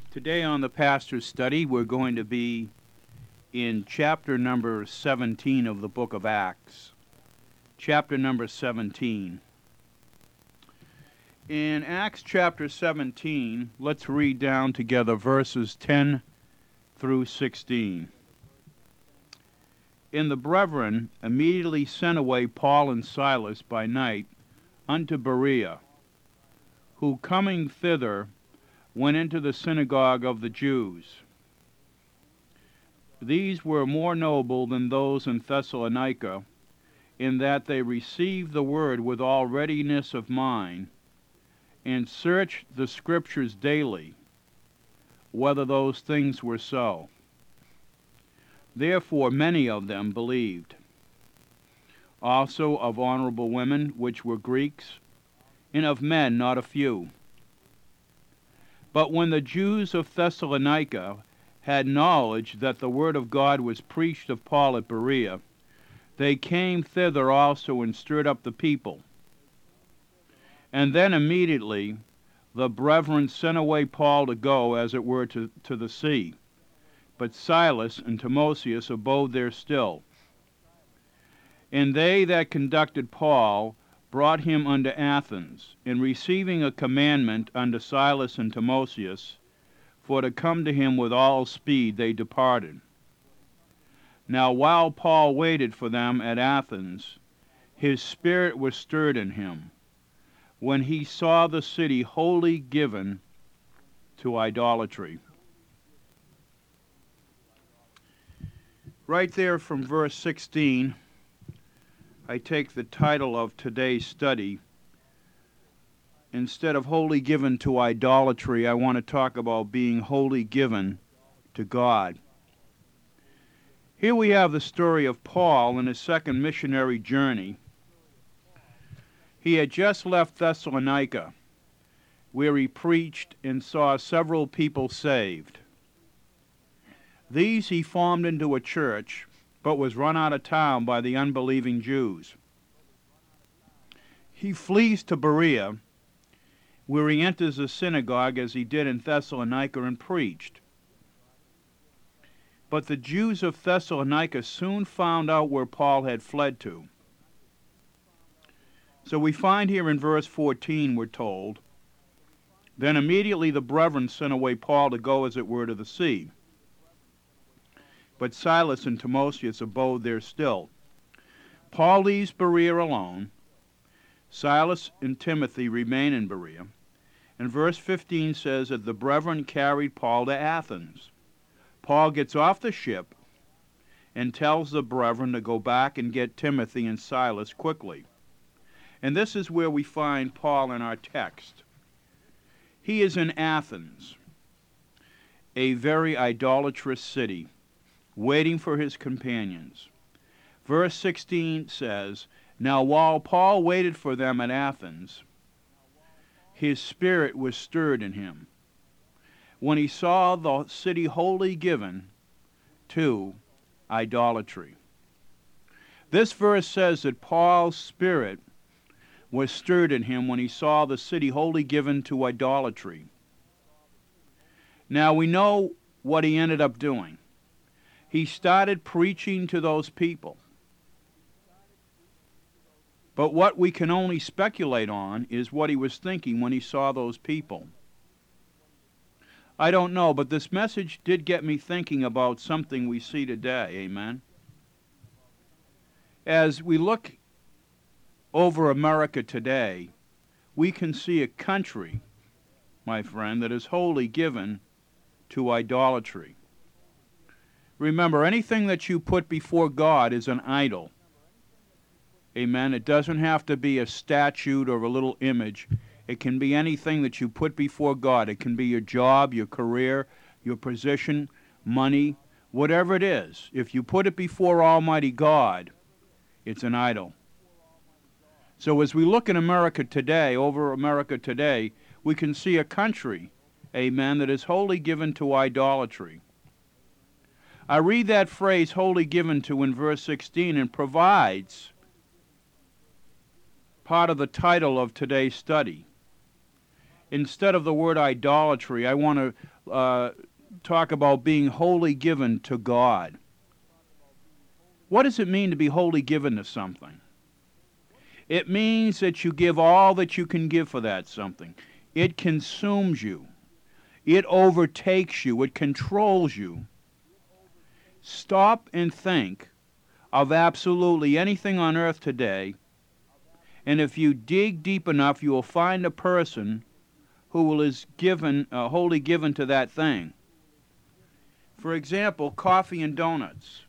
Today on the Pastor's Study, we're going to be in chapter number 17 of the book of Acts. Chapter number 17. In Acts chapter 17, let's read down together verses 10 through 16. And the brethren immediately sent away Paul and Silas by night unto Berea, who coming thither went into the synagogue of the Jews. These were more noble than those in Thessalonica, in that they received the word with all readiness of mind, and searched the Scriptures daily, whether those things were so. Therefore many of them believed, also of honorable women which were Greeks, and of men not a few. But when the Jews of Thessalonica had knowledge that the word of God was preached of Paul at Berea, they came thither also and stirred up the people. And then immediately the brethren sent away Paul to go, as it were, to the sea. But Silas and Timotheus abode there still. And they that conducted Paul brought him unto Athens, and receiving a commandment unto Silas and Timotheus, for to come to him with all speed, they departed. Now while Paul waited for them at Athens, his spirit was stirred in him, when he saw the city wholly given to idolatry. Right there from verse 16, I take the title of today's study. Instead of wholly given to idolatry, I want to talk about being wholly given to God. Here we have the story of Paul in his second missionary journey. He had just left Thessalonica, where he preached and saw several people saved. These he formed into a church, but was run out of town by the unbelieving Jews. He flees to Berea, where he enters the synagogue as he did in Thessalonica and preached. But the Jews of Thessalonica soon found out where Paul had fled to. So we find here in verse 14, we're told, then immediately the brethren sent away Paul to go, as it were, to the sea. But Silas and Timotheus abode there still. Paul leaves Berea alone. Silas and Timothy remain in Berea. And verse 15 says that the brethren carried Paul to Athens. Paul gets off the ship and tells the brethren to go back and get Timothy and Silas quickly. And this is where we find Paul in our text. He is in Athens, a very idolatrous city, waiting for his companions. Verse 16 says, now while Paul waited for them at Athens, his spirit was stirred in him, when he saw the city wholly given to idolatry. This verse says that Paul's spirit was stirred in him when he saw the city wholly given to idolatry. Now we know what he ended up doing. He started preaching to those people. But what we can only speculate on is what he was thinking when he saw those people. I don't know, but this message did get me thinking about something we see today, amen? As we look over America today, we can see a country, my friend, that is wholly given to idolatry. Remember, anything that you put before God is an idol. Amen. It doesn't have to be a statue or a little image. It can be anything that you put before God. It can be your job, your career, your position, money, whatever it is. If you put it before Almighty God, it's an idol. So as we look in America today, over America today, we can see a country, amen, that is wholly given to idolatry. I read that phrase, wholly given to, in verse 16, and provides part of the title of today's study. instead of the word idolatry, I want to talk about being wholly given to God. What does it mean to be wholly given to something? It means that you give all that you can give for that something. It consumes you. It overtakes you. It controls you. Stop and think of absolutely anything on earth today, and if you dig deep enough, you will find a person who is wholly given to that thing. For example, coffee and donuts.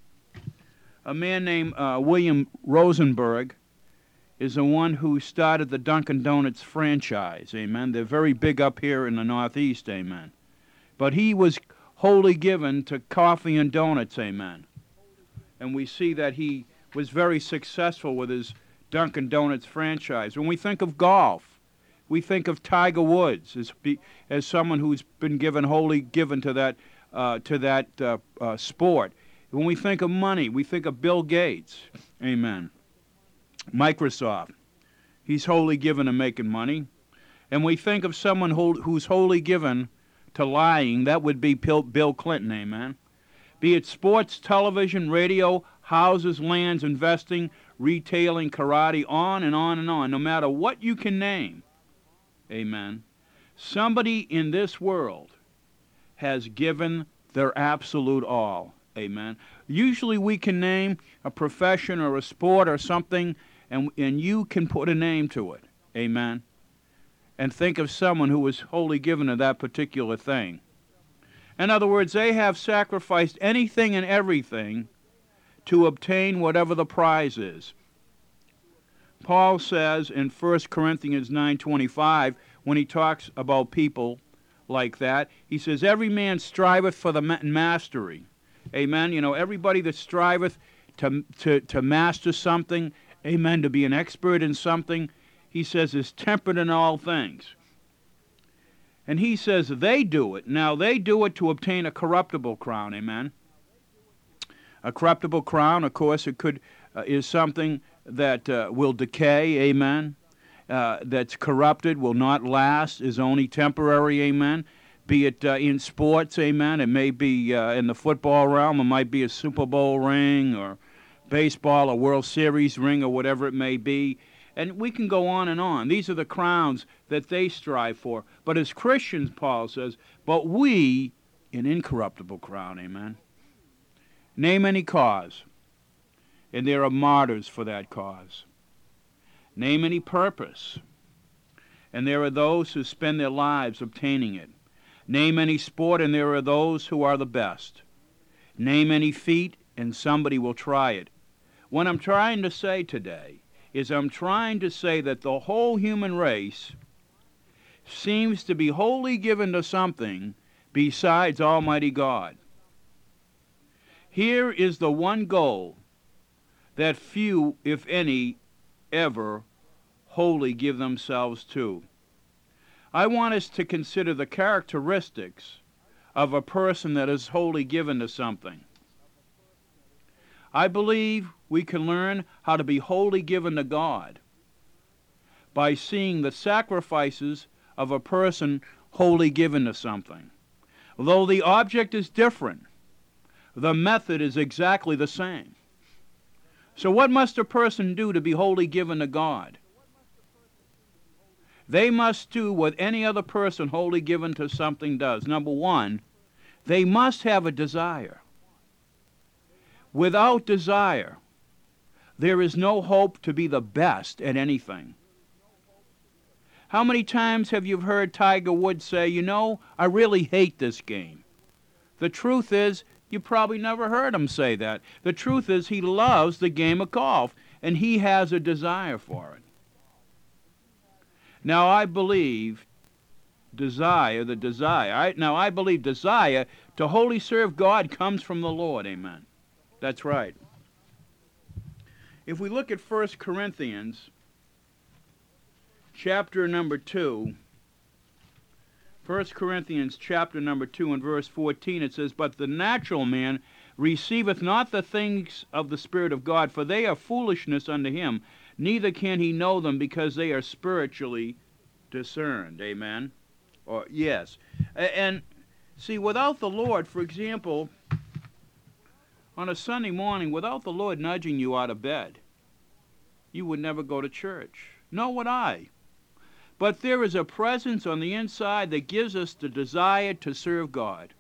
A man named William Rosenberg is the one who started the Dunkin' Donuts franchise, amen. They're very big up here in the Northeast, amen. But he was wholly given to coffee and donuts, amen. And we see that he was very successful with his Dunkin' Donuts franchise. When we think of golf, we think of Tiger Woods as someone who's been wholly given to that sport. When we think of money, we think of Bill Gates, amen. Microsoft, he's wholly given to making money. And we think of someone who's wholly given to lying, that would be Bill Clinton, amen. Be it sports, television, radio, houses, lands, investing, retailing, karate, on and on and on, no matter what you can name, amen. Somebody in this world has given their absolute all, amen. Usually we can name a profession or a sport or something, and you can put a name to it, amen, and think of someone who was wholly given to that particular thing. In other words, they have sacrificed anything and everything to obtain whatever the prize is. Paul says in 1 Corinthians 9:25, when he talks about people like that, he says, every man striveth for the mastery. Amen. You know, everybody that striveth to master something, amen, to be an expert in something, he says, is tempered in all things. And he says they do it. Now, they do it to obtain a corruptible crown, amen. A corruptible crown, of course, it is something that will decay, amen. That's corrupted, will not last, is only temporary, amen. Be it in sports, amen. It may be in the football realm. It might be a Super Bowl ring or baseball, a World Series ring, or whatever it may be. And we can go on and on. These are the crowns that they strive for. But as Christians, Paul says, but we, an incorruptible crown, amen. Name any cause, and there are martyrs for that cause. Name any purpose, and there are those who spend their lives obtaining it. Name any sport, and there are those who are the best. Name any feat, and somebody will try it. What I'm trying to say today is I'm trying to say that the whole human race seems to be wholly given to something besides Almighty God. Here is the one goal that few, if any, ever wholly give themselves to. I want us to consider the characteristics of a person that is wholly given to something. I believe we can learn how to be wholly given to God by seeing the sacrifices of a person wholly given to something. Though the object is different, the method is exactly the same. So what must a person do to be wholly given to God? They must do what any other person wholly given to something does. Number one, they must have a desire. Without desire, there is no hope to be the best at anything. How many times have you heard Tiger Woods say, you know, I really hate this game? The truth is, you probably never heard him say that. The truth is, he loves the game of golf, and he has a desire for it. Now, I believe desire to wholly serve God comes from the Lord, amen. That's right. If we look at 1 Corinthians chapter number 2, 1 Corinthians chapter number 2 and verse 14, it says, but the natural man receiveth not the things of the Spirit of God, for they are foolishness unto him, neither can he know them, because they are spiritually discerned. Amen? Or yes. And see, without the Lord, for example, on a Sunday morning, without the Lord nudging you out of bed, you would never go to church. Nor would I. But there is a presence on the inside that gives us the desire to serve God.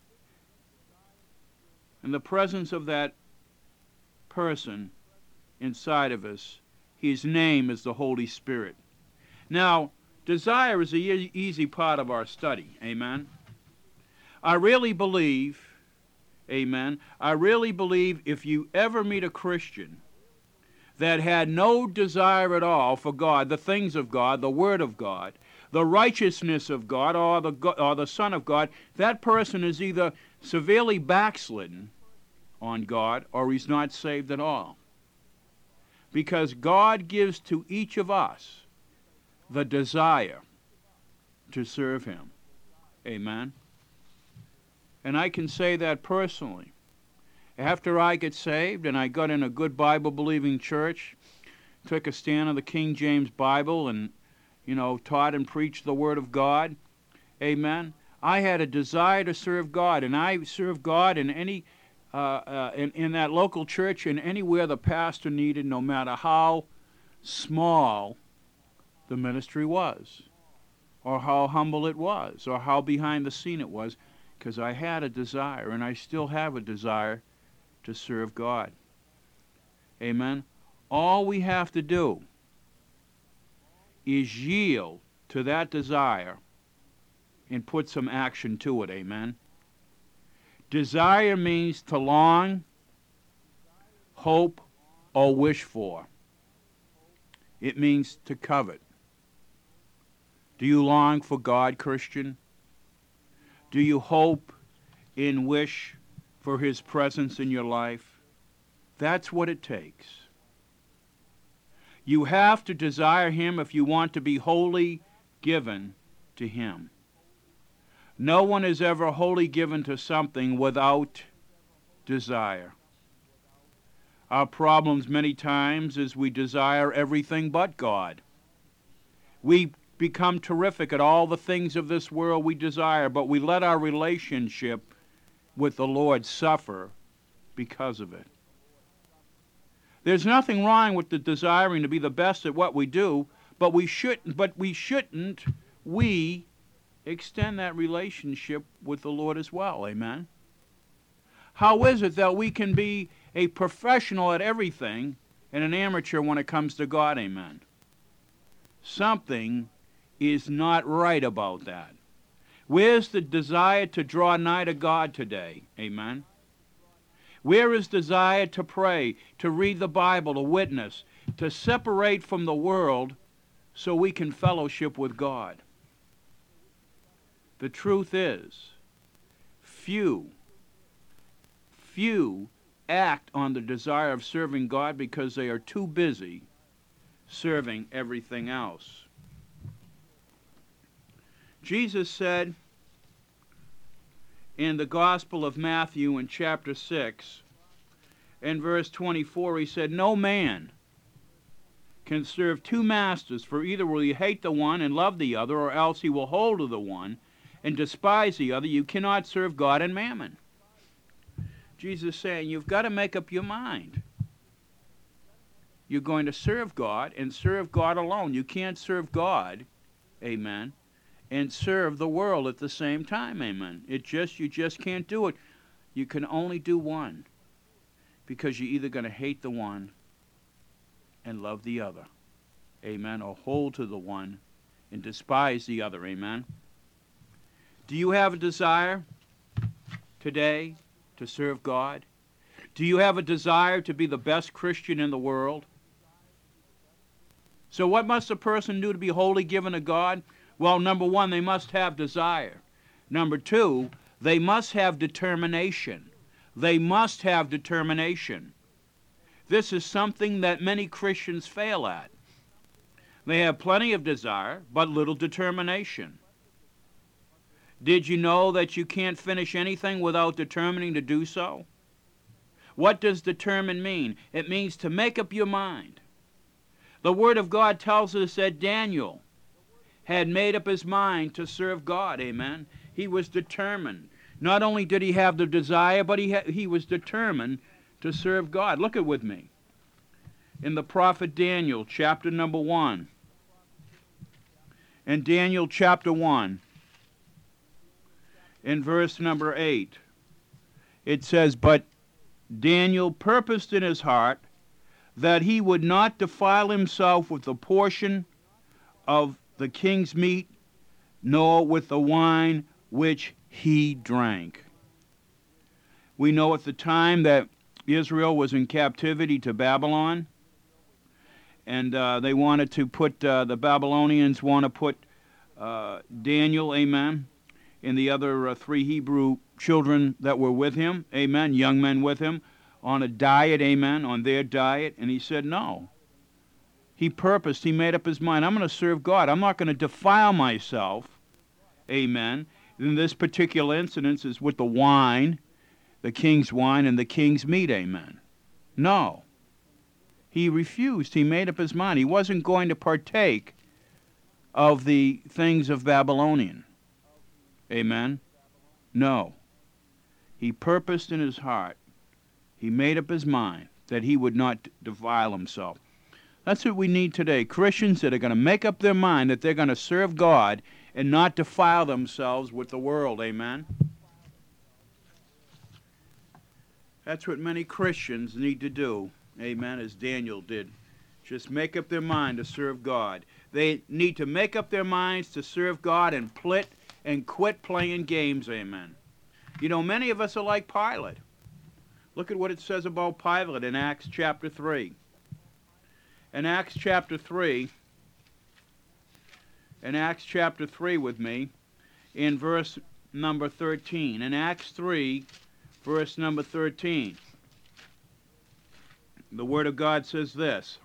And the presence of that person inside of us, his name is the Holy Spirit. Now, desire is the easy part of our study. Amen? I really believe, amen, I really believe if you ever meet a Christian that had no desire at all for God, the things of God, the Word of God, the righteousness of God, or the Son of God, that person is either severely backslidden on God or he's not saved at all. Because God gives to each of us the desire to serve Him. Amen? And I can say that personally. After I get saved and I got in a good Bible-believing church, took a stand on the King James Bible and, taught and preached the Word of God, amen, I had a desire to serve God, and I served God in any, in that local church and anywhere the pastor needed, no matter how small the ministry was, or how humble it was, or how behind the scene it was, because I had a desire, and I still have a desire to serve God. Amen? All we have to do is yield to that desire and put some action to it. Amen? Desire means to long, hope, or wish for. It means to covet. Do you long for God, Christian? Do you hope and wish for His presence in your life? That's what it takes. You have to desire Him if you want to be wholly given to Him. No one is ever wholly given to something without desire. Our problems many times is we desire everything but God. We become terrific at all the things of this world we desire, but we let our relationship with the Lord suffer because of it. There's nothing wrong with the desiring to be the best at what we do, but we shouldn't extend that relationship with the Lord as well. Amen? How is it that we can be a professional at everything and an amateur when it comes to God? Amen? Something is not right about that. Where's the desire to draw nigh to God today? Amen? Where is desire to pray, to read the Bible, to witness, to separate from the world so we can fellowship with God? The truth is, few act on the desire of serving God because they are too busy serving everything else. Jesus said in the Gospel of Matthew in chapter 6, in verse 24, He said, "No man can serve two masters, for either will he hate the one and love the other, or else he will hold to the one and despise the other. You cannot serve God and mammon." Jesus is saying, you've got to make up your mind. You're going to serve God and serve God alone. You can't serve God, amen, and serve the world at the same time, amen. You just can't do it. You can only do one, because you're either going to hate the one and love the other, amen, or hold to the one and despise the other, amen. Do you have a desire today to serve God? Do you have a desire to be the best Christian in the world? So what must a person do to be wholly given to God? Well, number one, they must have desire. Number two, they must have determination. They must have determination. This is something that many Christians fail at. They have plenty of desire, but little determination. Did you know that you can't finish anything without determining to do so? What does determine mean? It means to make up your mind. The Word of God tells us that Daniel had made up his mind to serve God, amen. He was determined. Not only did he have the desire, but he was determined to serve God. Look at with me. In the prophet Daniel, chapter number 1. In Daniel chapter 1, in verse number 8, it says, "But Daniel purposed in his heart that he would not defile himself with the portion of the king's meat, nor with the wine which he drank." We know at the time that Israel was in captivity to Babylon, and they wanted to put, the Babylonians want to put Daniel, amen, and the other 3 Hebrew children that were with him, amen, young men with him, on a diet, amen, on their diet, and he said no. He purposed, he made up his mind, I'm going to serve God. I'm not going to defile myself, amen. In this particular incident is with the wine, the king's wine and the king's meat, amen. No. He refused. He made up his mind. He wasn't going to partake of the things of Babylonian. Amen? No. He purposed in his heart. He made up his mind that he would not defile himself. That's what we need today. Christians that are going to make up their mind that they're going to serve God and not defile themselves with the world. Amen? That's what many Christians need to do. Amen, as Daniel did. Just make up their mind to serve God. They need to make up their minds to serve God and quit playing games, amen. You know, many of us are like Pilate. Look at what it says about Pilate in Acts chapter 3. In Acts chapter 3, with me, in verse number 13. In Acts 3, verse number 13. The Word of God says this.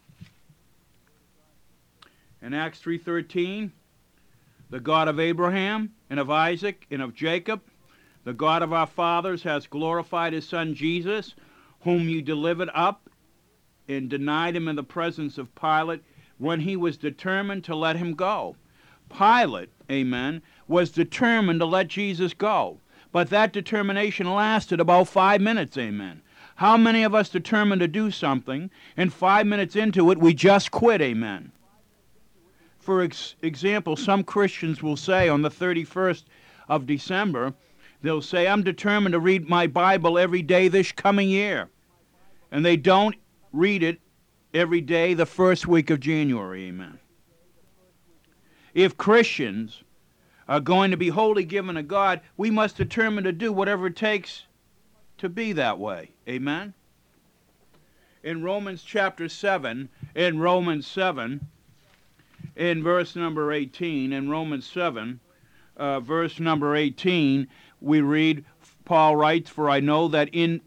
In Acts 3:13, "The God of Abraham, and of Isaac, and of Jacob, the God of our fathers, has glorified his Son Jesus, whom you delivered up and denied him in the presence of Pilate, when he was determined to let him go." Pilate, amen, was determined to let Jesus go. But that determination lasted about 5 minutes, amen. How many of us determined to do something, and 5 minutes into it, we just quit, amen? For example, some Christians will say on the 31st of December, they'll say, I'm determined to read my Bible every day this coming year. And they don't read it every day the first week of January, amen. If Christians are going to be wholly given to God, we must determine to do whatever it takes to be that way. Amen? In Romans chapter 7, in Romans 7, in verse number 18, in Romans 7, verse number 18, we read, Paul writes, For I know that in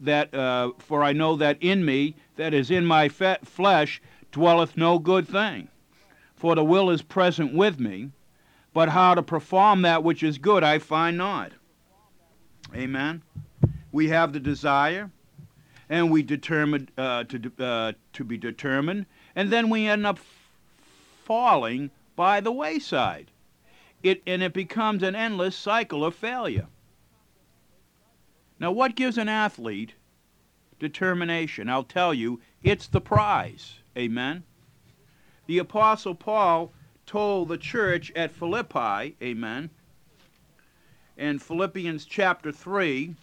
me, that is in my flesh, dwelleth no good thing. For the will is present with me, but how to perform that which is good I find not. Amen? We have the desire, and we determine to be determined, and then we end up falling by the wayside. It becomes an endless cycle of failure. Now, what gives an athlete determination? I'll tell you, it's the prize. Amen? The Apostle Paul told the church at Philippi, amen, in Philippians chapter 3,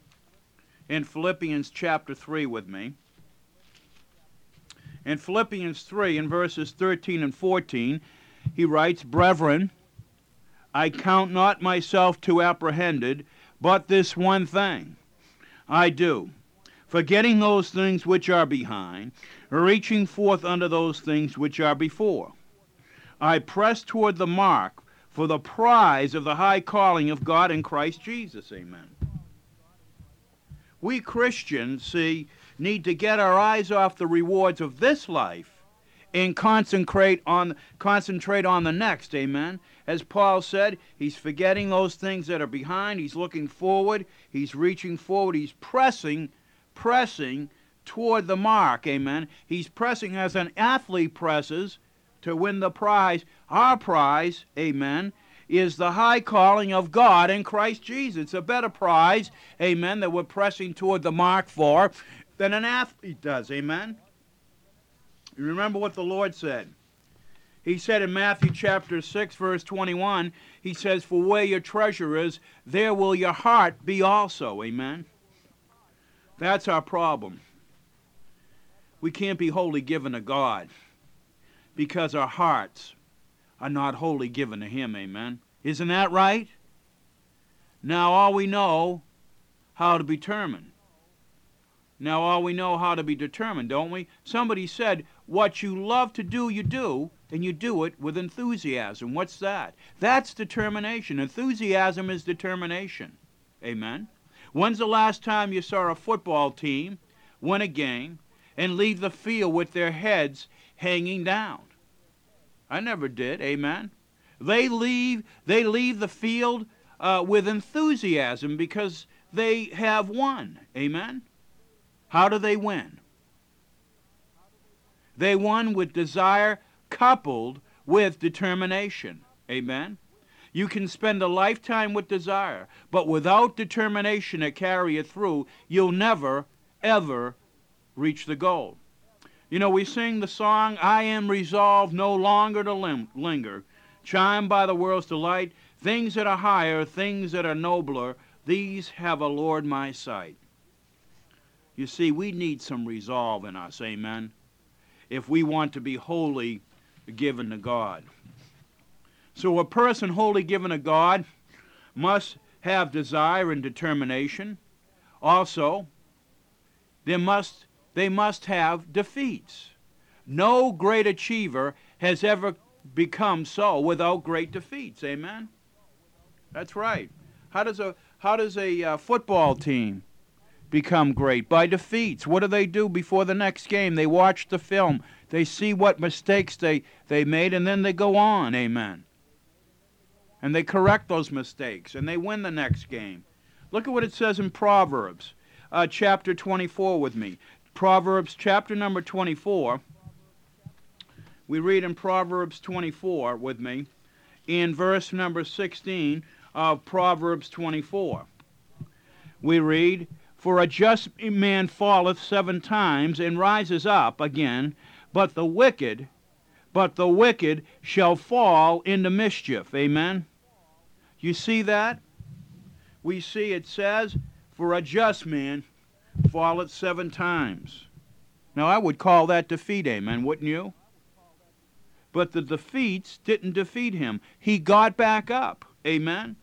with me, in Philippians 3, in verses 13 and 14, he writes, Brethren, I count not myself to apprehended, but this one thing I do, forgetting those things which are behind, reaching forth unto those things which are before. I press toward the mark for the prize of the high calling of God in Christ Jesus. Amen. We Christians, see, need to get our eyes off the rewards of this life and concentrate on the next. Amen. As Paul said, he's forgetting those things that are behind. He's looking forward. He's reaching forward. He's pressing toward the mark. Amen. He's pressing as an athlete presses to win the prize Our prize, amen, is the high calling of God in Christ Jesus. It's a better prize, amen, that we're pressing toward the mark for than an athlete does, amen. You remember what the Lord said. He said in Matthew chapter 6, verse 21, he says, for where your treasure is, there will your heart be also, amen. That's our problem. We can't be wholly given to God because our hearts are not wholly given to Him, amen. Isn't that right? Now all we know how to be determined. Now all we know how to be determined, don't we? Somebody said, what you love to do, you do, and you do it with enthusiasm. What's that? That's determination. Enthusiasm is determination. Amen. When's the last time you saw a football team win a game and leave the field with their heads hanging down? I never did. Amen. They leave the field with enthusiasm because they have won. Amen. How do they win? They won with desire coupled with determination. Amen. You can spend a lifetime with desire, but without determination to carry it through, you'll never, ever reach the goal. You know, we sing the song, I am resolved no longer to linger, charmed by the world's delight, things that are higher, things that are nobler, these have allured my sight. You see, we need some resolve in us, amen, if we want to be wholly given to God. So a person wholly given to God must have desire and determination. Also, they must have defeats. No great achiever has ever become so without great defeats. Amen? That's right. How does a football team become great? By defeats. What do they do before the next game? They watch the film. They see what mistakes they made, and then they go on. Amen. And they correct those mistakes, and they win the next game. Look at what it says in Proverbs, chapter 24 with me. Proverbs chapter number 24. We read in Proverbs 24 with me, in verse number 16 of Proverbs 24. We read, for a just man falleth 7 times and rises up again, but the wicked shall fall into mischief. Amen. You see that? We see it says, for a just man falleth 7 times. Now I would call that defeat, amen, wouldn't you? But the defeats didn't defeat him. He got back up, amen.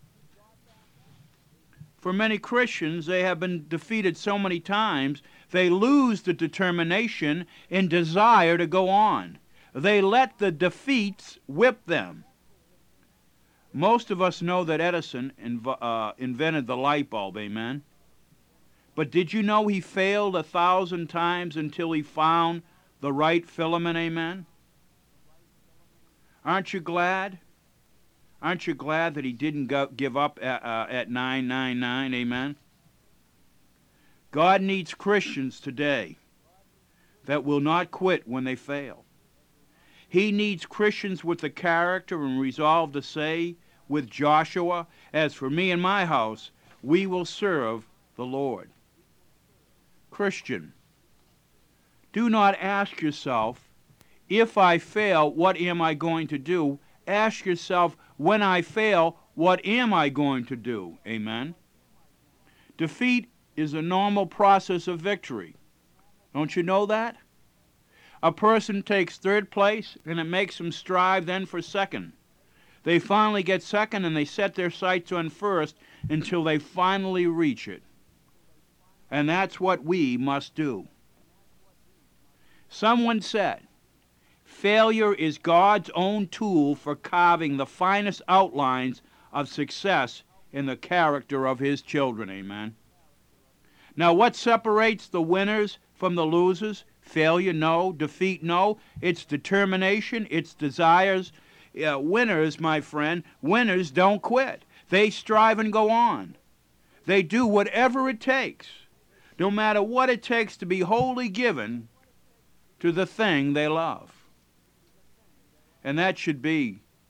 For many Christians, they have been defeated so many times, they lose the determination and desire to go on. They let the defeats whip them. Most of us know that Edison invented the light bulb, amen? But did you know he failed 1,000 times until he found the right filament, amen? Aren't you glad? Aren't you glad that he didn't give up at 999, amen? God needs Christians today that will not quit when they fail. He needs Christians with the character and resolve to say with Joshua, as for me and my house, we will serve the Lord. Christian, do not ask yourself, if I fail, what am I going to do? Ask yourself, when I fail, what am I going to do? Amen. Defeat is a normal process of victory. Don't you know that? A person takes 3rd place, and it makes them strive then for 2nd. They finally get 2nd, and they set their sights on 1st until they finally reach it. And that's what we must do. Someone said, failure is God's own tool for carving the finest outlines of success in the character of His children. Amen. Now, what separates the winners from the losers? Failure, no. Defeat, no. It's determination. It's desires. Winners, my friend, winners don't quit. They strive and go on. They do whatever it takes, no matter what it takes, to be wholly given to the thing they love. And that should be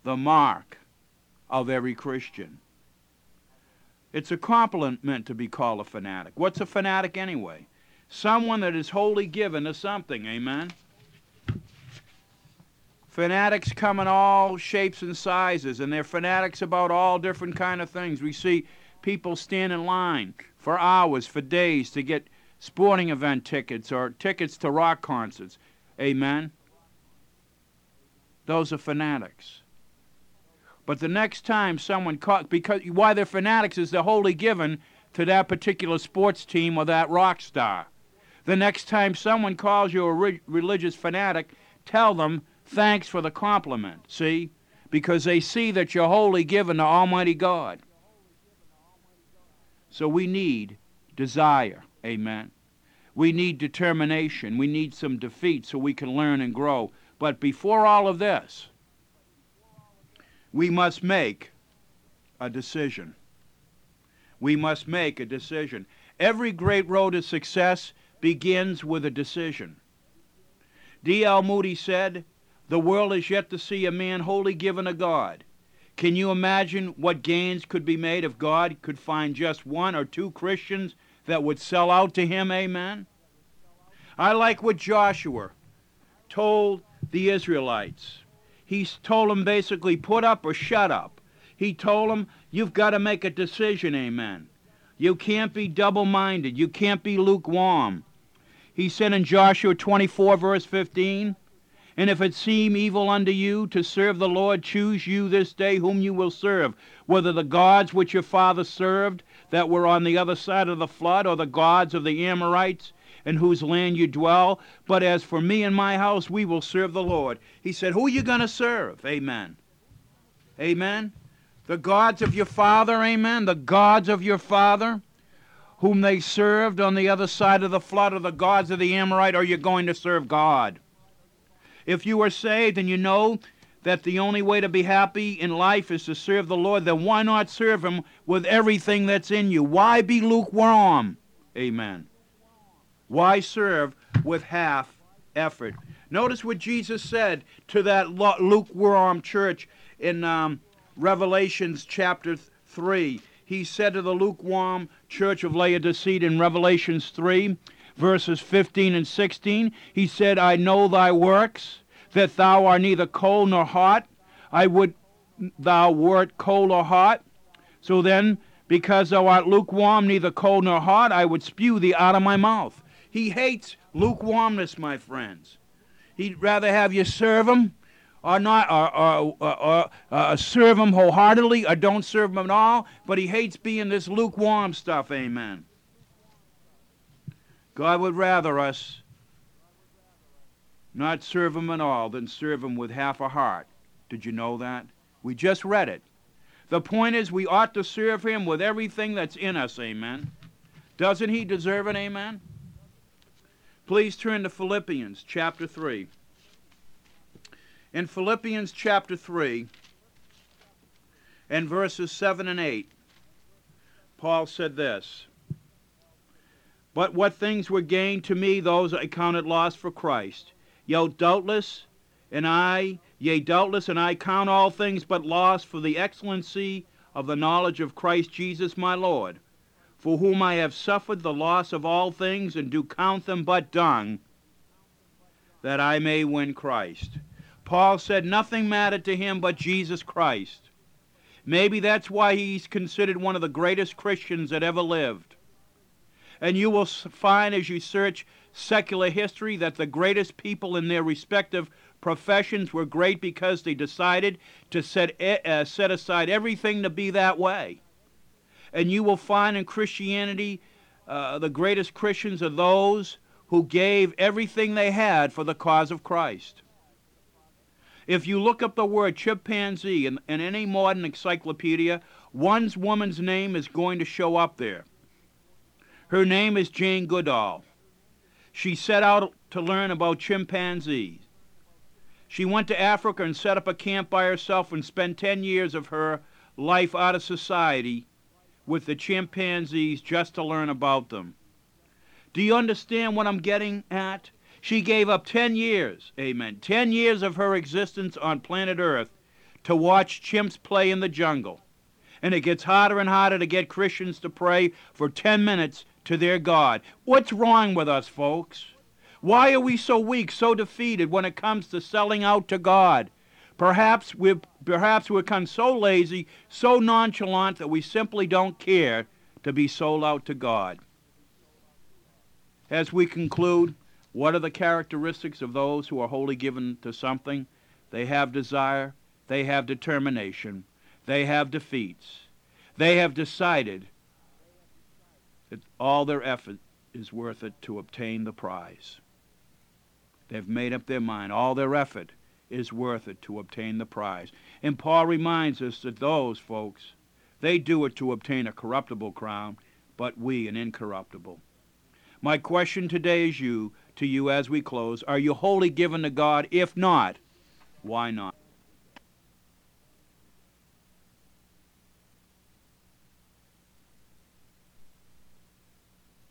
the mark of every Christian. It's a compliment to be called a fanatic. What's a fanatic anyway? Someone that is wholly given to something, amen? Fanatics come in all shapes and sizes, and they're fanatics about all different kind of things. We see people stand in line for hours, for days, to get sporting event tickets or tickets to rock concerts. Amen? Those are fanatics. But the next time someone because why they're fanatics is they're wholly given to that particular sports team or that rock star. The next time someone calls you a religious fanatic, tell them, thanks for the compliment, see? Because they see that you're wholly given to Almighty God. So we need desire, amen? We need determination. We need some defeat so we can learn and grow. But before all of this, we must make a decision. We must make a decision. Every great road to success begins with a decision. D.L. Moody said, "The world is yet to see a man wholly given to God." Can you imagine what gains could be made if God could find just one or two Christians that would sell out to him, amen? I like what Joshua told the Israelites. He told them basically, put up or shut up. He told them, you've got to make a decision, amen. You can't be double-minded. You can't be lukewarm. He said in Joshua 24, verse 15, "And if it seem evil unto you to serve the Lord, choose you this day whom you will serve, whether the gods which your fathers served that were on the other side of the flood, or the gods of the Amorites, in whose land you dwell. But as for me and my house, we will serve the Lord." He said, who are you going to serve? Amen. Amen. The gods of your father, amen. The gods of your father, whom they served on the other side of the flood, or the gods of the Amorite, are you going to serve God? If you are saved and you know that the only way to be happy in life is to serve the Lord, then why not serve him with everything that's in you? Why be lukewarm? Amen. Why serve with half effort? Notice what Jesus said to that lukewarm church in Revelations chapter 3. He said to the lukewarm church of Laodicea in Revelations 3, verses 15 and 16, he said, "I know thy works, that thou art neither cold nor hot. I would thou wert cold or hot. So then, because thou art lukewarm, neither cold nor hot, I would spew thee out of my mouth." He hates lukewarmness, my friends. He'd rather have you serve him or not, or serve him wholeheartedly, or don't serve him at all, but he hates being this lukewarm stuff, amen. God would rather us not serve him at all than serve him with half a heart. Did you know that? We just read it. The point is, we ought to serve him with everything that's in us, amen. Doesn't he deserve it, amen? Please turn to Philippians chapter 3. In Philippians chapter 3 and verses 7 and 8, Paul said this, "But what things were gained to me, those I counted loss for Christ. Yea, doubtless, and I count all things but loss for the excellency of the knowledge of Christ Jesus my Lord, for whom I have suffered the loss of all things, and do count them but dung, that I may win Christ." Paul said nothing mattered to him but Jesus Christ. Maybe that's why he's considered one of the greatest Christians that ever lived. And you will find as you search secular history that the greatest people in their respective professions were great because they decided to set aside everything to be that way. And you will find in Christianity the greatest Christians are those who gave everything they had for the cause of Christ. If you look up the word chimpanzee in any modern encyclopedia, one woman's name is going to show up there. Her name is Jane Goodall. She set out to learn about chimpanzees. She went to Africa and set up a camp by herself and spent 10 years of her life out of society with the chimpanzees just to learn about them. Do you understand what I'm getting at? She gave up 10 years, amen, 10 years of her existence on planet Earth to watch chimps play in the jungle. And it gets harder and harder to get Christians to pray for 10 minutes to their God. What's wrong with us, folks? Why are we so weak, so defeated when it comes to selling out to God? Perhaps we've become so lazy, so nonchalant that we simply don't care to be sold out to God. As we conclude, what are the characteristics of those who are wholly given to something? They have desire, they have determination, they have defeats. They have decided that all their effort is worth it to obtain the prize. They've made up their mind. All their effort is worth it to obtain the prize. And Paul reminds us that those folks, they do it to obtain a corruptible crown, but we an incorruptible. My question today is to you as we close, are you wholly given to God? If not, why not?